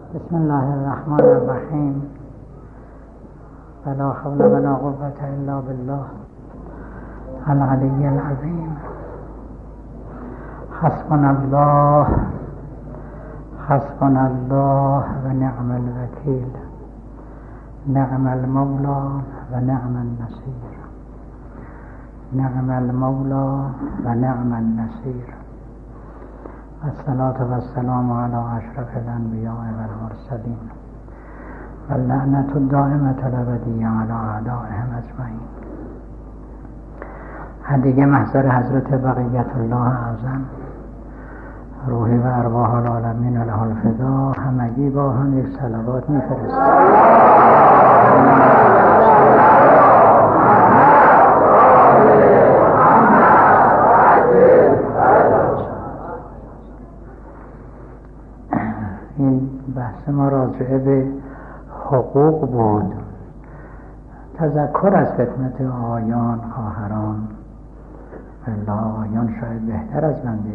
بسم الله الرحمن الرحیم. ولا حول ولا قوة الا بالله العلی العظیم. حسبنا الله حسبنا الله و نعم الوکیل، نعم المولا و نعم النصیر، نعم المولا و نعم النصیر. الصلاة والسلام على اشرف الانبیاء والمرسلین و اللعنة الدائمة الابدیة على اعدائهم اجمعین. دیگه محضر حضرت بقیت الله اعظم روحی و ارواح العالمین له الفدا همگی با هم یک صلوات می‌فرستیم. این بحث ما راجعه به حقوق بود. تذکر از خدمت آقایان، خواهران، الله آقایان شاید بهتر از بنده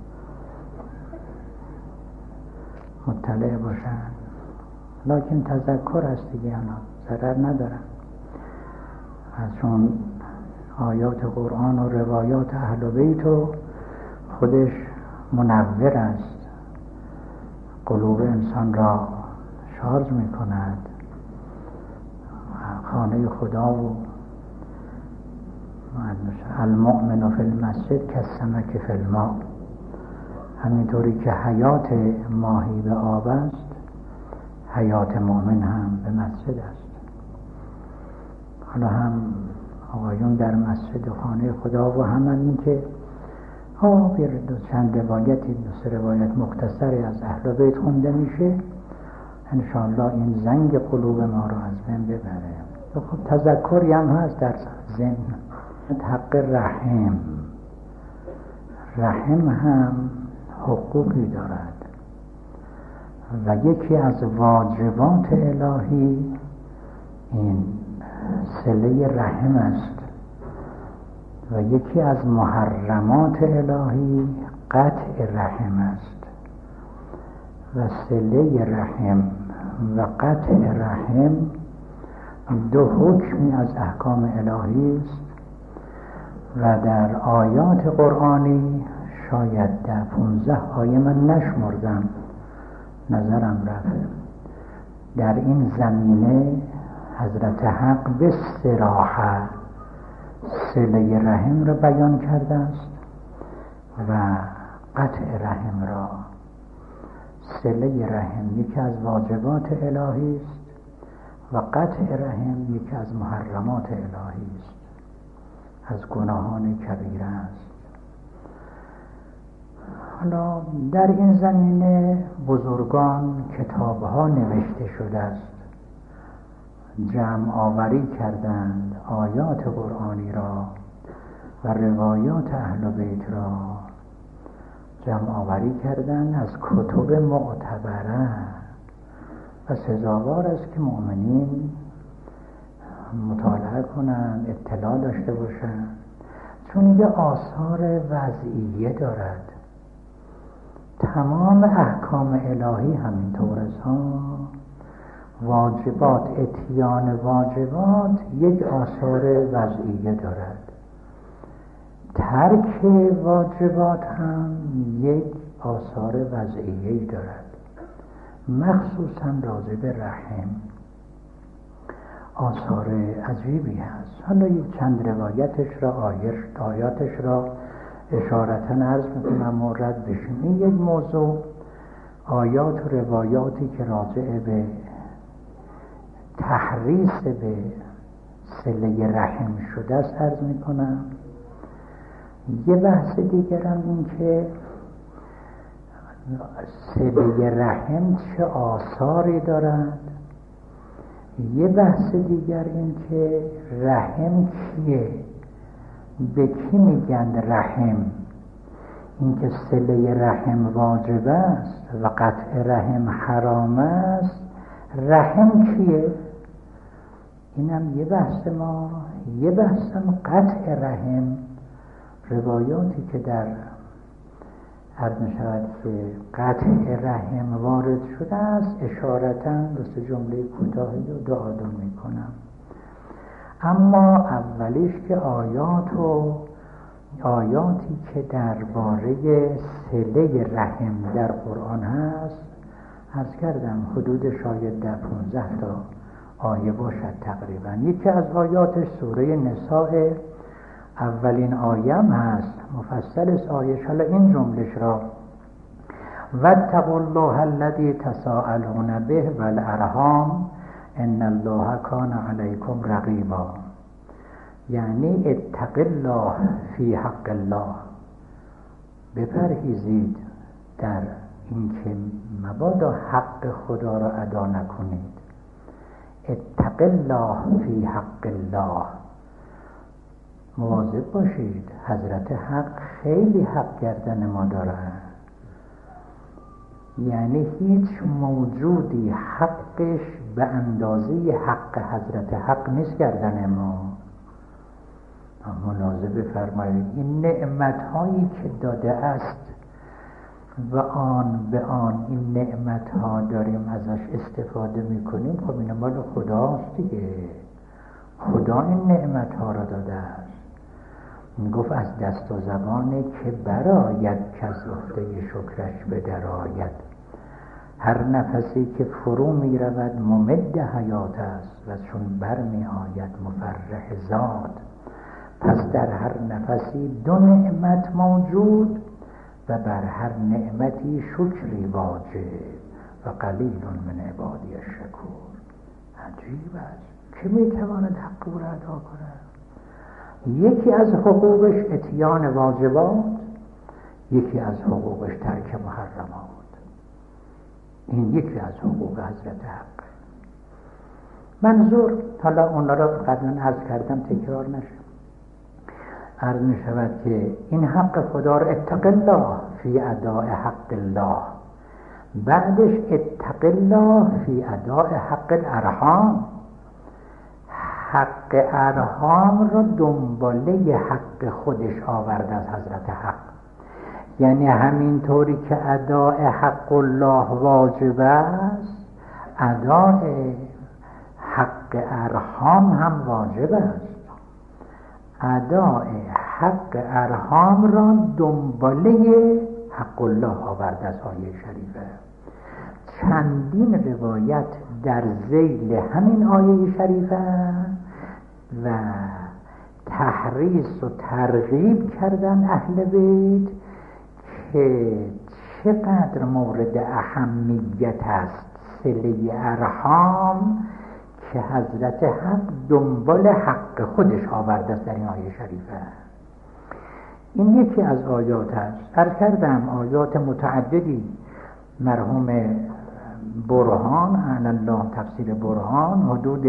مطلع باشن، لکن تذکر است دیگه، ضرر ندارن. از چون آیات قرآن و روایات اهل بیت و خودش منور است، قلوب انسان را شارژ می کند. خانه خدا و المؤمن فی المسجد کالسمک فی الماء، همینطوری که حیات ماهی به آب است، حیات مؤمن هم به مسجد است. حالا هم آقایون در مسجد و خانه خدا و هم این که دو چند روایتی، دو سه روایت مختصری از اهل بیت خونده میشه، انشاءالله این زنگ قلوب ما رو از بین ببره. خب تذکری هم هست در ذهن. حق رحم هم حقوقی دارد و یکی از واجبات الهی این صله رحم است و یکی از محرمات الهی قطع رحم است. و صله رحم و قطع رحم دو حکمی از احکام الهی است و در آیات قرآنی شاید 15 آیه من نشمردم، نظرم رفت، در این زمینه حضرت حق به صراحت صله رحم را بیان کرده است و قطع رحم را. صله رحم یکی از واجبات الهی است و قطع رحم یکی از محرمات الهی است، از گناهان کبیره است. حالا در این زمینه بزرگان کتاب‌ها نوشته شده است، جمع آوری کردند آیات قرآنی را و روایات اهل بیت را جمع آوری کردند از کتب معتبره و سزاوار است که مؤمنین مطالعه کنند، اطلاع داشته باشند، چون یه آثار وضعیه دارد. تمام احکام الهی همینطور است. واجبات، اتیان واجبات یک آثار وضعیه دارد، ترک واجبات هم یک آثار وضعیه دارد. مخصوصا راجع به رحم آثار عجیبی هست. حالا یک چند روایتش را، آیاتش را اشارتاً عرض میکنم و رد بشیم. این یک موضوع، آیات و روایاتی که راجع به تحریص به صله رحم شده است عرض میکنم. یه بحث دیگرم این که صله رحم چه آثاری دارد. یه بحث دیگر این که رحم کیه، به کی میگن رحم. این که صله رحم واجب است و قطع رحم حرام است، رحم کیه؟ اینم یه بحث ما. یه بحثم قطع رحم، روایاتی که در عرض می شود که قطع رحم وارد شده است، اشارتاً دو جمله کوتاهی رو دو آدم می کنم. اما اولیش که آیاتی که درباره صله رحم در قرآن هست، عرض کردم حدود شاید 10-15 تا آیه باشد تقریبا. یکی از آیاتش سوره نساء، اولین آیم هست، مفصل است آیش. حالا این جملش را واتقوا الله الذی تساءلون به والارحام ان الله کان علیکم رقیبا، یعنی اتق الله فی حق الله، بپرهیزید در اینکه مبادا حق خدا را ادا نکنید. اتق الله فی حق الله، مواظب باشید، حضرت حق خیلی حق گردن ما دارن، یعنی هیچ موجودی حقش به اندازه حق حضرت حق نیست گردن ما. ملاحظه بفرمایید این نعمت هایی که داده است و آن به آن این نعمت ها داریم ازش استفاده میکنیم، خب این مال خداست دیگه. خدا این نعمت ها را داده است. گفت از دست و زبانه که براید که از عهده شکرش به درآید، هر نفسی که فرو می رود ممد حیات است و چون بر می آید مفرح زاد. پس در هر نفسی دو نعمت موجود و بر هر نعمتی شکری واجب و قلیل من عبادی الشکور. عجیب است که می تواند حق او را ادا کند. یکی از حقوقش اتیان واجبات، یکی از حقوقش ترک محرمات. این یکی از حقوق حضرت حق. منظور حالا اونا را قبلا عرض کردم تکرار نشه. عرض می شود که این حق خدا را اتق الله فی اداء حق الله، بعدش اتق الله فی اداء حق الارحام. حق ارحام را دنباله حق خودش آورده از حضرت حق، یعنی همینطوری که اداء حق الله واجب است، اداء حق ارحام هم واجب است. اداء حق ارحام را دنباله حق الله آورده از آیه شریفه. چندین روایت در ذیل همین آیه شریفه و تحریص و ترغیب کردن اهل بیت که چقدر مورد اهمیت است صله ارحام که حضرت حق دنبال حق خودش آورده است در این آیه شریفه. این یکی از آیات است. عرض کردم آیات متعددی مرحوم برهان علی الله تفسیر برهان حدود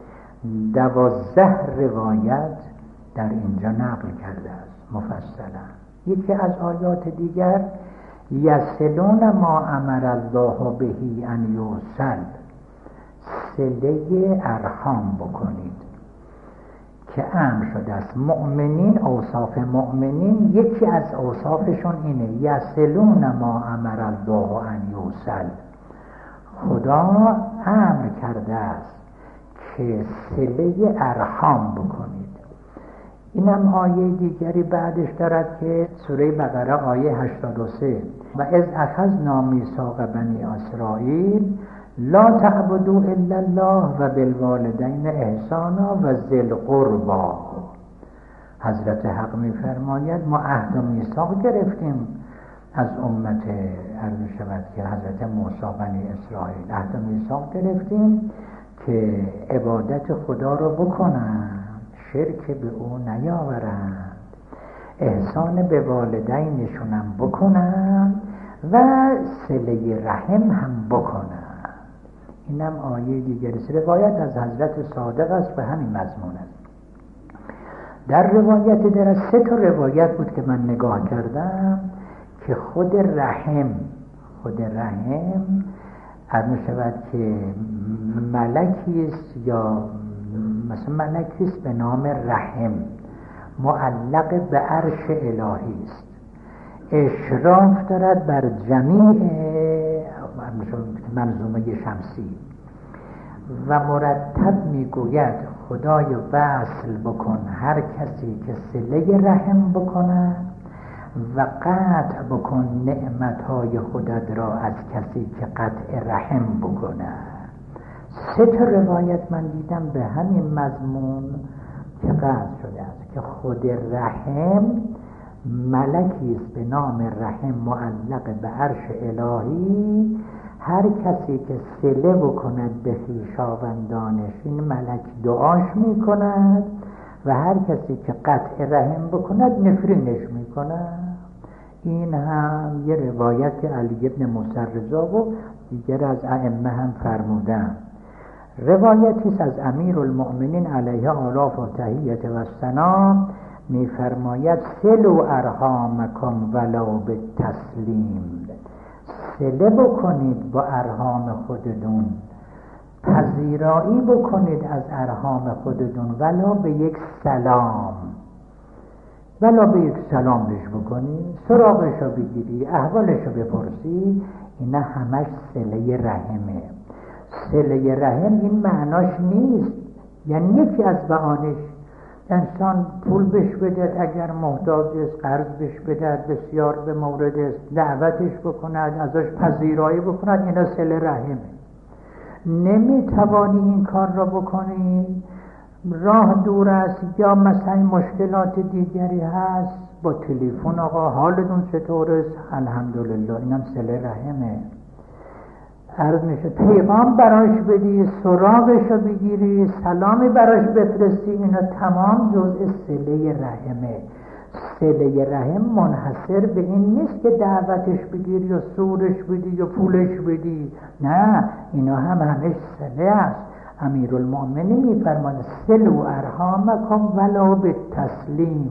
12 روایت در اینجا نقل کرده است مفصلا. یکی از آیات دیگر یصلون ما امر الله بهی ان یوصل، صله ارحام بکنید که امر شده است. مؤمنین، اوصاف مؤمنین یکی از اوصافشون اینه یصلون ما امر الله ان یوصل. خدا امر کرده است که صله ارحام بکنید. اینم آیه دیگری بعدش دارد که سوره بقره آیه 83 و اذ اخذنا میثاق بنی اسرائیل لا تعبدوا الا الله و بالوالدین احسانا و ذی القربی. حضرت حق می‌فرماید ما عهد و میثاق گرفتیم از امت عرض شود که حضرت موسی بنی اسرائیل، عهد و میثاق گرفتیم که عبادت خدا رو بکنند، شرک به او نیاورند، احسان به والدینشون هم بکنند و صله رحم هم بکنند. اینم آیه دیگری است. روایت از حضرت صادق است و همین مضمون است. در روایت در 3 تا روایت بود که من نگاه کردم که خود رحم عرض شود که ملکی است، یا مثلا ملکی است به نام رحم، معلق به عرش الهی است. اشراف دارد بر جمیع منظومه شمسی و مرتب میگوید خدای وصل بکن هر کسی که صله رحم بکند و قطع بکن نعمتهای خودت را از کسی که قطع رحم بکند. 3 تا روایت من دیدم به همین مضمون که قطع شده است که خود رحم ملکی است به نام رحم معلق به عرش الهی، هر کسی که صله بکند به خویشاوندانش این ملک دعاش میکند و هر کسی که قطع رحم بکند نفرینش میکند. این هم یه روایت که علی ابن موسی رضا و دیگر از ائمه هم فرمودن. روایتی است از امیرالمؤمنین علیه آلاف و تحیت و ثنا میفرماید صلوا ارحامکم ولو بالتسلیم، صله بکنید با ارحام خودتون، پذیرایی بکنید از ارحام خودتون ولو به یک سلام، ولو به یک سلام بهش بکنی، سراغش رو بگیری، احوالش رو بپرسی. اینا همش صله رحمه. صله رحم این معناش نیست، یعنی یکی از معانیش انسان پول بهش بده اگر محتاج است، قرض بهش بده بسیار به مورد است، دعوتش بکند، ازش پذیرایی بکند، اینا صله رحمه. نمیتوانی این کار را بکنی، راه دور است یا مثلا مشکلات دیگری هست، با تلفن آقا حالتون چطور است؟ الحمدلله. اینم صله رحمه. عرض میشه پیغام براش بدی، سراغش رو بگیری، سلامی براش بفرستی، اینا تمام جزء صله رحمه. صله رحم منحصر به این نیست که دعوتش بگیری یا سورش بدی یا پولش بدی، نه، اینا هم همش صله است. امیرالمؤمنین میفرماند صلوا ارحامکم ولو بالتسلیم،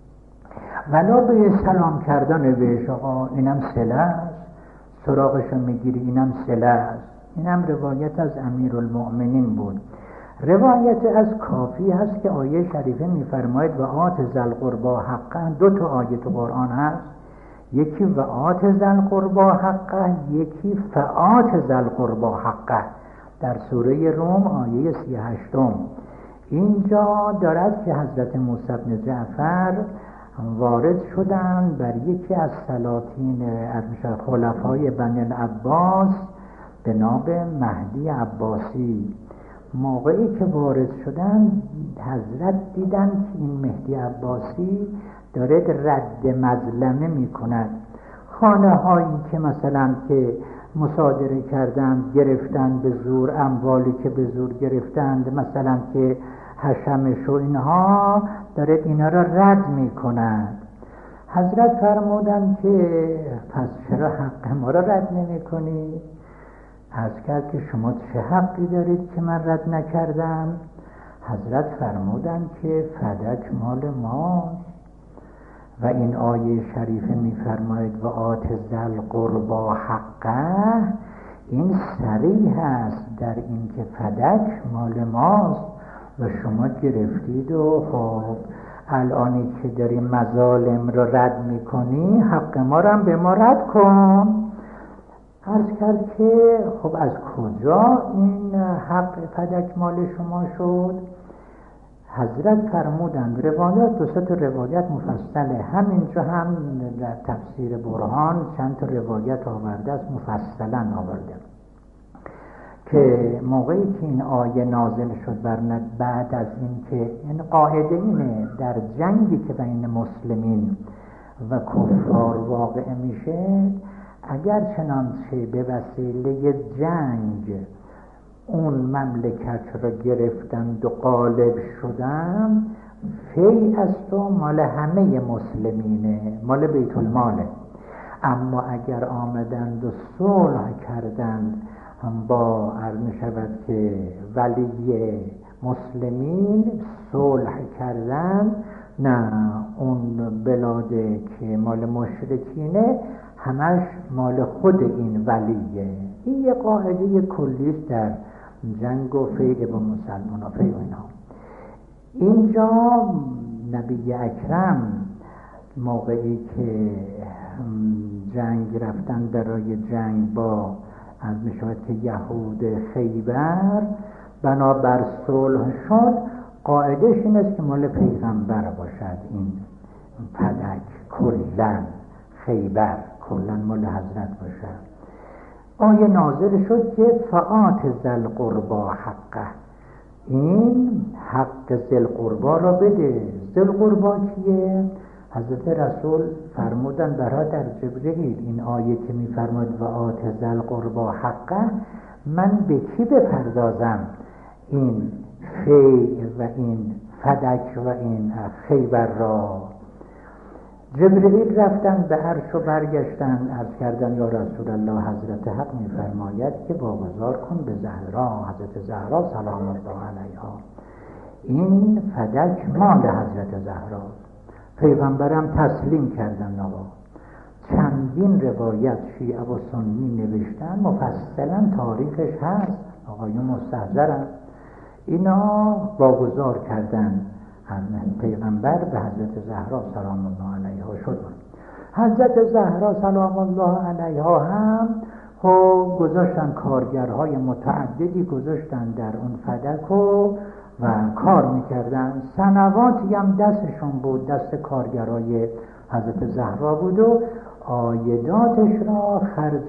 ولو به سلام کردن بهش آقا، اینم صله است. سراغشو میگیری، اینم صله است. اینم روایت از امیرالمؤمنین بود. روایت از کافی هست که آیه شریفه میفرماید و آت ذی القربی حقه. 2 تا آیه تو قرآن هست، یکی و آت ذی القربی حقه، یکی فآت ذی القربی حقه، در سوره روم آیه 38. اینجا دارد که حضرت موسی بن جعفر وارد شدن بر یکی از سلاطین خلفای بنی العباس به نام مهدی عباسی. موقعی که وارد شدن حضرت دیدن که این مهدی عباسی داره رد مظلمه می کند. خانه هایی که مثلا که مصادره کردند گرفتند به زور، اموالی که به زور گرفتند مثلا که حشمش و اینها، داره اینا را رد می کند. حضرت فرمودند که پس چرا حق ما را رد نمی کنید؟ عرض کرد که شما چه حقی دارید که من رد نکردم؟ حضرت فرمودند که فدک مال ماست و این آیه شریفه میفرماید و آت ذی القربی حقه. این صریح است در این که فدک مال ماست و شما گرفتید و خب الانی که داری مظالم را رد میکنی، حق ما را هم به ما رد کن. عرض کرد که خب از کجا این حق فدک مال شما شد؟ حضرت فرمودند روایات 2 تا روایت مفصله، همینجا هم در تفسیر برهان چند تا روایت آورده است، مفصلا آورده که موقعی که این آیه نازل شد بعد از این که این قاعده اینه در جنگی که بین مسلمین و کفار واقع میشه، اگر چنانچه به وسیله جنگ اون مملکت را گرفتند و غالب شدند، فی از تو مال همه مسلمینه، مال بیت الماله. اما اگر آمدند و صلح کردند با عرض شود که ولی مسلمین صلح کردند، نه، اون بلاده که مال مشرکینه همش مال خود این ولیه. این یه قاعده کلیست در جنگ و فیع با مسلمان و فیع اینا. اینجا نبی اکرم موقعی که جنگ رفتن برای جنگ با از میشود که یهود خیبر، بنابر صلح شد قاعدش این است که مال پیغمبر باشد، این فدک کلن خیبر کلن مال حضرت باشد. آیه نازل شد که فآت ذی القربی حقه، این حق ذی القربی را بده. ذی القربی کیه؟ حضرت رسول فرمودن برادر جبرئیل این آیه که میفرماد و آت ذی القربی حقه، من به کی بپردازم این فی و این فدک و این خیبر را؟ جبرئیل رفتن به عرش و برگشتن، عرض کردن یا رسول الله حضرت حق میفرماید که واگذار کن به زهرا، حضرت زهرا سلام الله علیها، این فدک مال حضرت زهرا. پیغمبرم تسلیم کردن. آقا چندین روایت شیعه و سنی نوشتن، مفصلا تاریخش هست، آقایون مستحضرن، اینا واگذار کردن پیغمبر به حضرت زهرا سلام الله علیها شد. حضرت زهرا سلام الله علیها هم گذاشتن کارگرهای متعددی گذاشتن در اون فدک و کار میکردن، سنواتی هم دستشون بود، دست کارگرای حضرت زهرا بود و عایداتش را خرج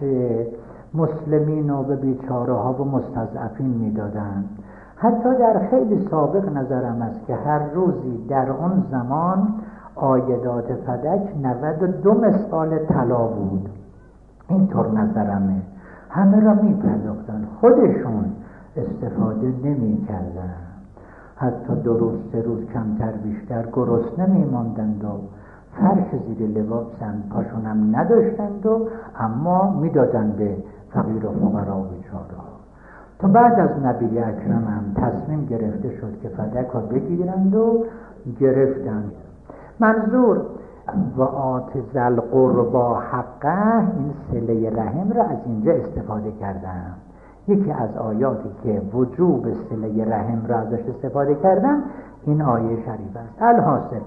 مسلمین و به بیچاره ها و مستضعفین میدادن. حتی در خیلی سابق نظرم است که هر روزی در اون زمان عایدات فدک 92 مثقال طلا بود، اینطور نظرمه. همه را میپرداختن، خودشون استفاده نمی کردن، حتی 2 روز 3 روز کمتر بیشتر گرسنه میماندند و فرش زیر لباسن پاشونم نداشتند و اما میدادند به فقیر و فقرا و بیچاره. تا بعد از نبی اکرم هم تصمیم گرفته شد که فدک ها بگیرند و گرفتند. منظور و آت ذی القربی حقه، این صله رحم را از اینجا استفاده کردن. یکی از آیاتی که وجوب صله رحم را ازش استفاده کردن این آیه شریف است. الحاصل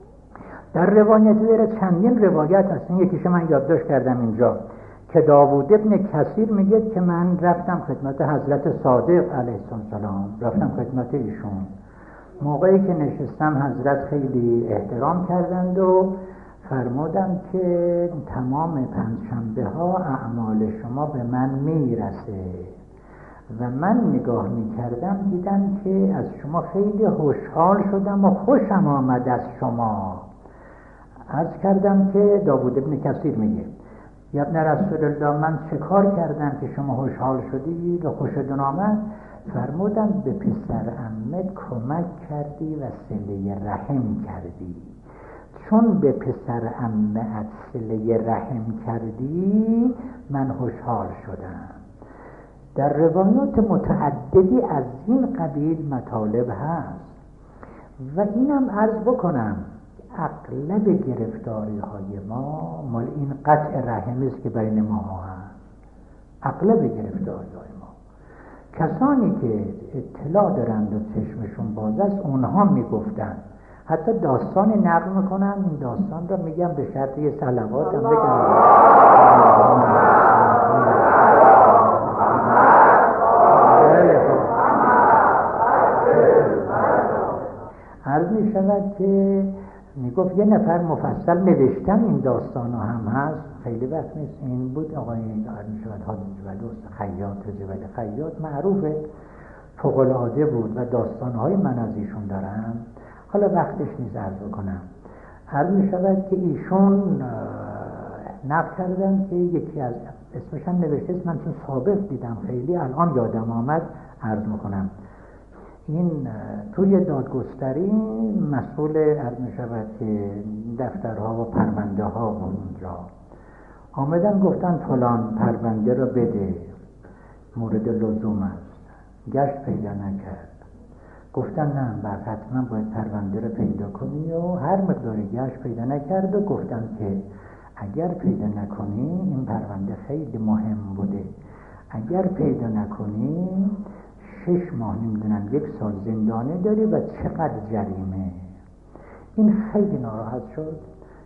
در روایت داره چندین روایت هست، یکیش من یادداشت کردم اینجا که داوود ابن کثیر میگه که من رفتم خدمت حضرت صادق علیه السلام، رفتم خدمت ایشون. موقعی که نشستم حضرت خیلی احترام کردند و فرمودم که تمام پنجشنبه ها اعمال شما به من میرسه و من نگاه میکردم دیدم که از شما خیلی خوشحال شدم و خوشم آمد از شما. عرض کردم که داوود ابن کثیر میگه یا ابن رسول الله من چه کار کردم که شما خوشحال شدی و خوشتون آمد؟ فرمودم به پسر عمت کمک کردی و صله رحم کردی، چون به پسر عمت صله رحم کردی من خوشحال شدم. در روایات متعددی از این قبیل مطالب هست و اینم عرض بکنم اغلب گرفتاری های ما مال این قطع رحمی است که بین ما هست. اغلب گرفتاری های ما کسانی که اطلاع دارند و چشمشون باز است اونها میگفتن، حتی داستانی نقل میکنن، این داستان را میگم به شرط یه صلوات هم بگم. عرض می شود که میگفت یه نفر مفصل نوشتن این داستان هم هست، خیلی وقت نیست، این بود آقای میشود حاجی جبلوس خیاط، جبل خیاط معروفه، فوق‌العاده بود و داستانهای من از ایشون دارم، حالا وقتش نیست عرض کنم. عرض می شود که ایشون نقل کردن که یکی از اسمش هم نوشته است، من چون سابق دیدم خیلی الان یادم آمد عرض میکنم. این توی دادگستری مسئول عرض می شود که دفترها و پرونده ها و اونجا آمدن گفتن فلان پرونده رو بده، مورد لزوم است، گشت پیدا نکرد. گفتن نه بعد حتما باید پرونده رو پیدا کنی و هر مقداری گشت پیدا نکرد و گفتن که اگر پیدا نکنی این پرونده خیلی مهم بوده، اگر پیدا نکنی 6 ماه نمیدونم 1 سال زندانه داری و چقدر جریمه. این خیلی ناراحت شد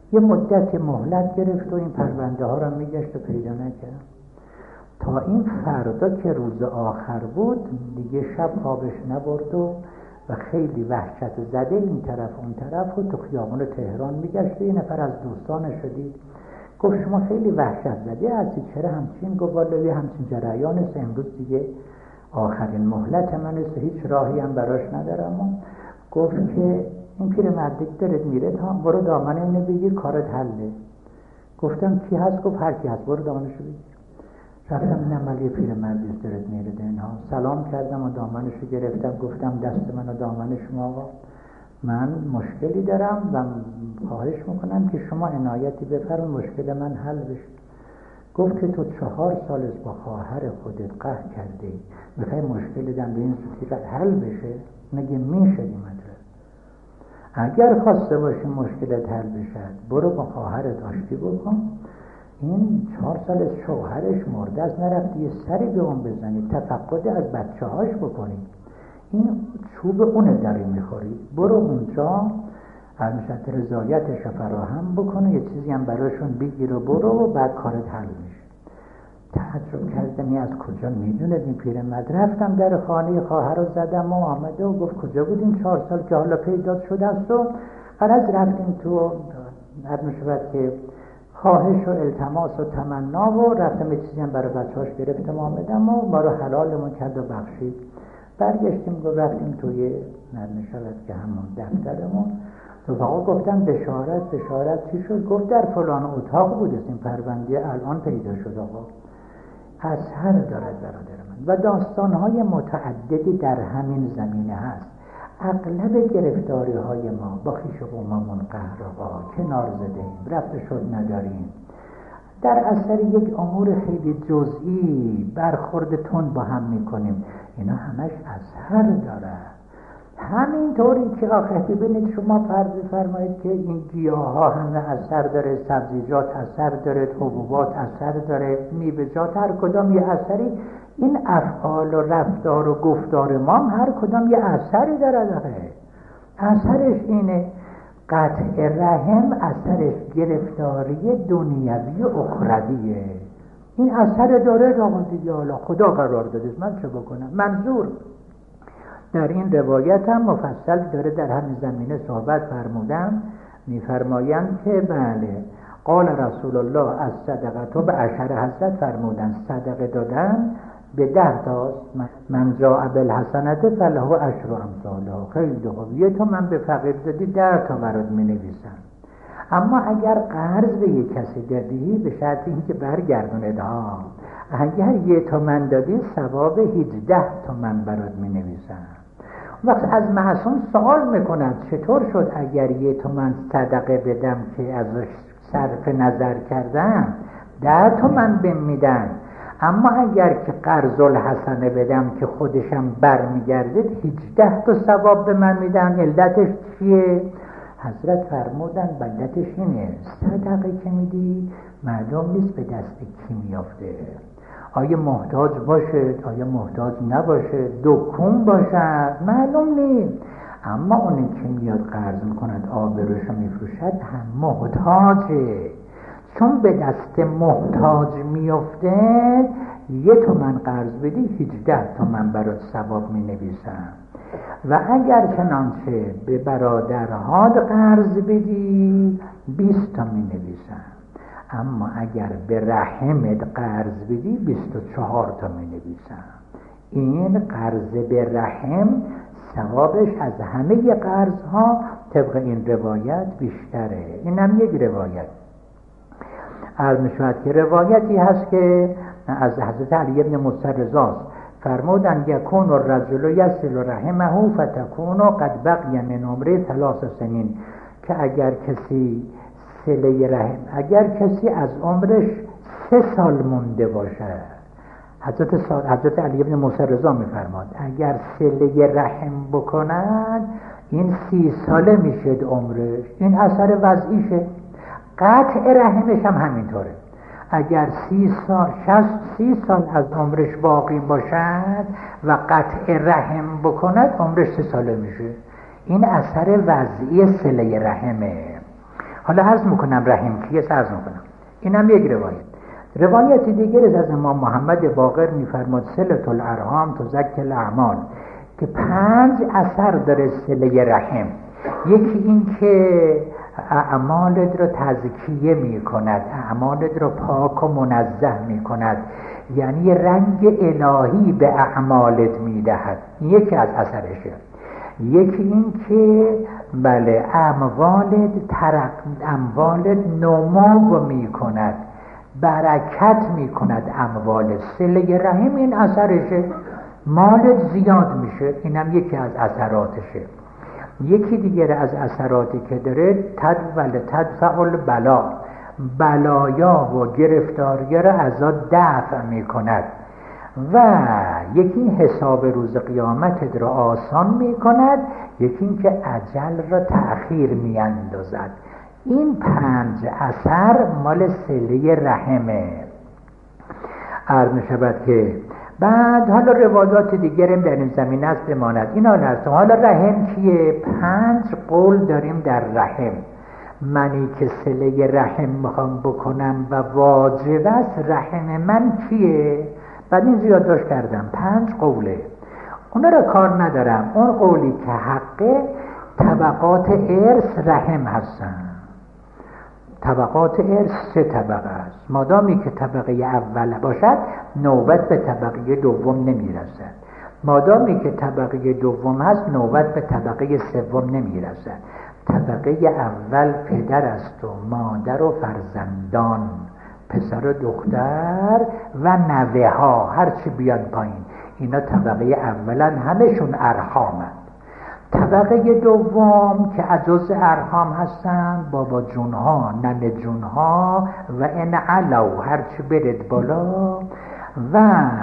یه مدت مهلت گرفت و این پرونده ها رو میگشت و پیدا نکرد تا این فردا که روز آخر بود دیگه شب خوابش نبرد و خیلی وحشت زده این طرف اون طرف و تو خیابان تهران میگشت. یه نفر از دوستانش دید گفت شما خیلی وحشت زده هستی، چرا همچین؟ گفت والا همچین جریان است، امروز دیگه آخرین مهلت من است، هیچ راهی هم براش ندارم. گفت که این پیرمرد داره میره، تا برو دامن اینو بگیر کارت حله. گفتم کی هست؟ گفت هر کی هست برو دامنشو بگیر. رفتم اینم ولی پیرمردی است داره میره دنها. سلام کردم و دامنشو گرفتم، گفتم دست منو دامن شما آقا، من مشکلی دارم و خواهش میکنم که شما عنایتی بفرمایید مشکل من حل بشه. گفت که تو 4 سال است با خواهر خودت قهر کرده، میخوای مشکل دم به این صورت حل بشه؟ مگه میشه این مطلب؟ اگر خواسته باشی مشکلت حل بشه برو با خواهرت آشتی بکن. این 4 سال از شوهرش مرده است، نرفتی یه سری به اون بزنی، تفقد از بچه هاش بکنی، این چوب اونه داری میخوری. برو اونجا همیشه رضایتش رو فراهم بکنه، یه چیزی هم براشون بگیر و برو و بعد کارت حل میشه. تعجب کردم از کجا میدونه این پیرمرد. رفتم در خانه خواهر رو زدم و آمده و گفت کجا بودیم 4 سال که حالا پیدا شده است و غرض رفتیم تو همیشه که خواهش و التماس و تمنا و رفتم یه چیزی هم برای بچه‌هاش گرفتم آمدم و ما رو حلالمون کرد و بخشید. برگشتیم و رفتیم توی نرمشود که همون دفترمون رفقا گفتم بشارت چی شد؟ گفت در فلان اتاق بود این پرونده الان پیدا شد آقا. اثر دارد برادر من و داستان‌های متعددی در همین زمینه هست. اغلب گرفتاری های ما با خویش و قوممون قهرها کنار زدیم، رفت شد نداریم، در اثر یک امور خیلی جزئی برخورد تون با هم میکنیم. اینا همش اثر داره. همینطوری که آخه ببینید شما فرض فرمایید که این گیاه ها همه اثر داره، سبزیجات اثر داره، حبوبات اثر داره، میوه‌جات هر کدام یه اثری. این افعال و رفتار و گفتار ما هم هر کدام یه اثری داره. اثرش اینه قطع رحم، اثرش گرفتاری دنیوی و اخرویه. این اثر داره آقا دیگه، حالا خدا قرار داده من چه بکنم؟ منظور در این روایت هم مفصل داره در همین زمینه صحبت فرمودن. میفرمایند که بله قال رسول الله از صدقه به 10 حضرت فرمودن صدقه دادن به 10 تاست. من جاء بالحسنه فله 10 امثالها. خیلی خوب، یه تا من به فقیر دادی 10 تا برات می‌نویسم. اما اگر قرض به یک کسی دادی به شرط اینکه برگردونه ها، اگر 1 تومن دادی ثواب 18 تومن برات می‌نویسم. وقت از معصوم سوال میکنن چطور شد اگر 1 تومن صدقه بدم که ازش صرف نظر کردم 10 تومن بهم میدن، اما اگر که قرض الحسنه بدم که خودشم برمیگرده 18 تا ثواب به من میدن. علتش چیه؟ حضرت فرمودن علتش اینه صدقه که میدی معلوم نیست به دست کی میافته، آیا محتاج باشه، آیا محتاج نباشه، دکون باشه، معلوم نیست. اما اونی که میاد قرض میکند آبروشو میفروشد هم محتاجه، چون به دست محتاج میفته 1 تومن قرض بدی 18 تومن برات ثواب مینویسم. و اگر چنانچه به برادرها قرض بدی 20 تا مینویسم. اما اگر به رحمت قرض بدی 24 تا مینویسم. این قرض به رحم ثوابش از همه قرض ها طبق این روایت بیشتره. این هم یک روایت. عرض می‌شود که روایتی هست که از حضرت علی بن موسی رضاست، فرمودن یکون الرجل یصل رحمه فتکون قد بقی من عمره 3 سنین، که اگر کسی صله رحم، اگر کسی از عمرش 3 سال مونده باشه، حضرت علی بن موسی رضا میفرماد اگر صله رحم بکنن این 30 ساله میشه عمرش. این اثر وضعیشه. قطع رحمش هم همینطوره. اگر 30 سال از عمرش باقی باشد و قطع رحم بکند عمرش 3 ساله میشه. این اثر وضعی صله رحمه. حالا عرض میکنم رحم کیه، عرض میکنم. اینم یک روایت دیگر از امام محمد باقر میفرماد صلة الارحام تزکی الاعمال، که 5 اثر داره صله رحم. یکی این که اعمالت رو تزکیه می کند، اعمالت رو پاک و منزه می کند، یعنی رنگ الهی به اعمالت می دهد. یکی از اثرشه. یکی این که بله اموالت نمو می کند، برکت می کند اموالت. صله رحم این اثرشه، مالت زیاد میشه، اینم یکی از اثراتشه. یکی دیگر از اثراتی که داره تدفع البلا، بلایا و گرفتاری را از دفع می کند. و یکی حساب روز قیامت را آسان می کند، یکی این که اجل را تأخیر می اندازد. این 5 اثر مال صله رحمه. عرض می شود که بعد حالا روایات دیگرم در این زمینه است بماند. این حالا رحم کیه؟ 5 قول داریم در رحم. منی که صله رحم میخوام بکنم و واجب است، رحم من کیه؟ بعد این زیادداشت کردم 5 قوله، اونا را کار ندارم. اون قولی که حقه، طبقات ارث رحم هستن. طبقات ارث 3 طبقه است. مادامی که طبقه اول باشد نوبت به طبقه دوم نمیرسد، مادامی که طبقه دوم هست نوبت به طبقه سوم نمیرسد. طبقه اول پدر است و مادر و فرزندان، پسر و دختر و نوه ها، هرچی بیان پایین، اینا طبقه اولا، همشون ارحامند. طبقه دوم که جزء ارحام هستن بابا جونها، ننه جونها و ان علو، هرچی برد بالا، و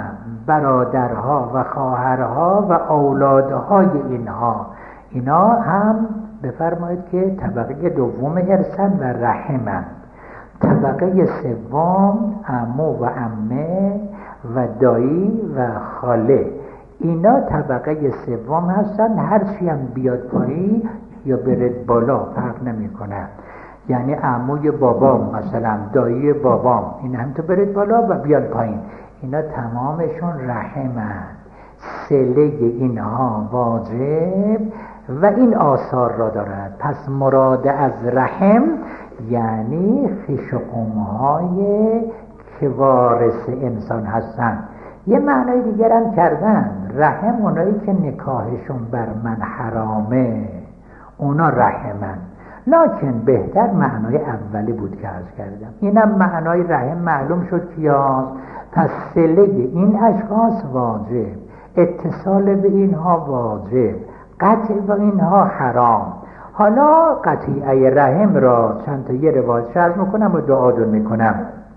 برادرها و خواهرها و اولادهای اینا هم بفرمایید که طبقه دوم ارثن و رحمند. طبقه سوم عمو و عمه و دایی و خاله، اینا طبقه سوم هستن، هرچی هم بیاد پایین یا برد بالا فرق نمی کنه. یعنی عموی بابام مثلا، دایی بابام، این هم تو برد بالا و بیاد پایین، اینا تمامشون رحمند. صله اینها واجب و این آثار را دارد. پس مراد از رحم یعنی خویش و قوم‌های که وارث انسان هستند. یه معنای دیگر هم کردن، رحم اونایی که نکاحشون بر من حرامه، اونا رحمن. لکن بهتر معنای اولی بود که عرض کردم. اینم معنای رحم معلوم شد کیاست. پس صله این اشخاص واجب، اتصال به اینها واجب، قطع به اینها حرام. حالا قطیعه رحم را چند تا یه روایت شرح میکنم و دعا میکنم.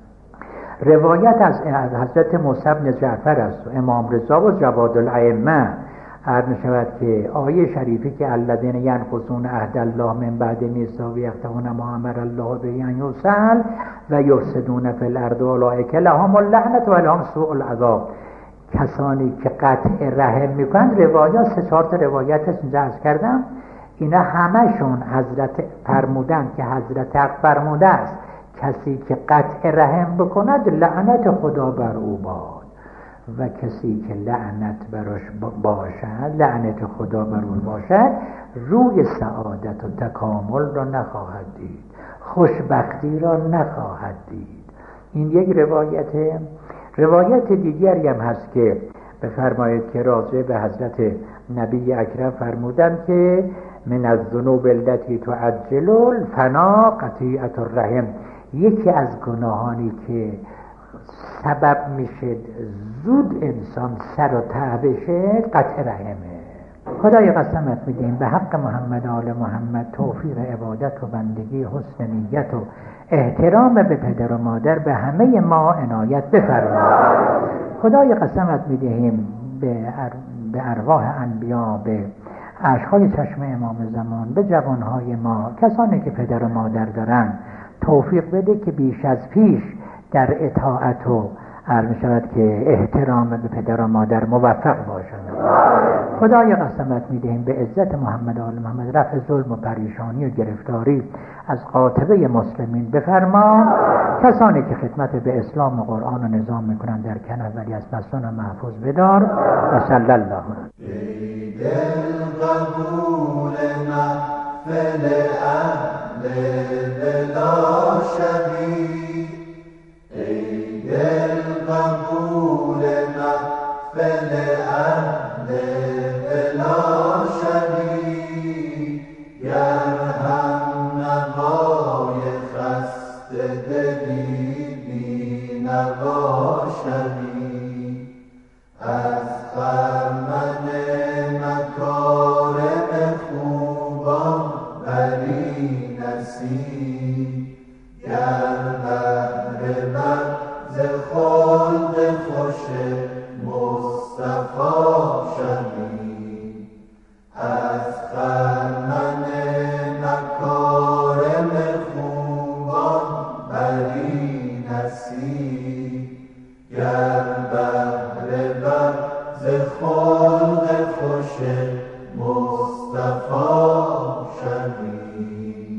روایت از حضرت موسی بن جعفر است و امام رضا و جواد الائمه. عرض می‌شود که آیه شریفی که الذین ینقضون عهد الله من بعد میثاقه یقطعون ما امر الله به ان یوصل و یفسدون فی الارض اولئک لهم اللعنة و لهم سوء العذاب، کسانی که قطع رحم میکنن. روایات 3-4 تا روایتش اینجا عرض کردم، اینا همشون حضرت فرمودن که حضرت حق فرموده است کسی که قطع رحم بکند لعنت خدا بر او باد، و کسی که لعنت براش باشد، لعنت خدا بر او باشد، روی سعادت و تکامل را نخواهد دید، خوشبختی را نخواهد دید. این یک روایته. روایت دیگری هم هست که بفرمایید که راجع به حضرت نبی اکرم فرمودن که من الذنوب التي تعجل الفنا قطیعة الرحم، یکی از گناهانی که سبب میشه زود انسان سر و ته بشه قطع رحمه. خدای قسمت میدیم به حق محمد آل محمد توفیق عبادت و بندگی، حسن نیت و احترام به پدر و مادر به همه ما عنایت بفرما. خدای قسمت میدهیم به ارواح انبیا، به اشکای چشم امام زمان، به جوانهای ما، کسانی که پدر و مادر دارن، توفیق بده که بیش از پیش در اطاعت و عرض شود که احترام به پدر و مادر موفق باشند. خدای قسمت میدهیم به عزت محمد و آل محمد رفع ظلم و پریشانی و گرفتاری از قاطبه مسلمین بفرما. کسانی که خدمت به اسلام و قرآن و نظام میکنن در کنف ولی از مسون و محفوظ بدار. و صلی الله ای دل قبول محفل اهل بلا شبی، ای دل قبول محفل اهل بلا شبی، گر هم نوای خسته دلی بی نوا شبی، از خرمن مکارم خوبان بری نصیب، گر بهره بر ز خلق خوش مصطفی شوی، از خرمن مکارم خوبان بری نصیب، گر بهره بر ز خلق خوش مصطفی شوی.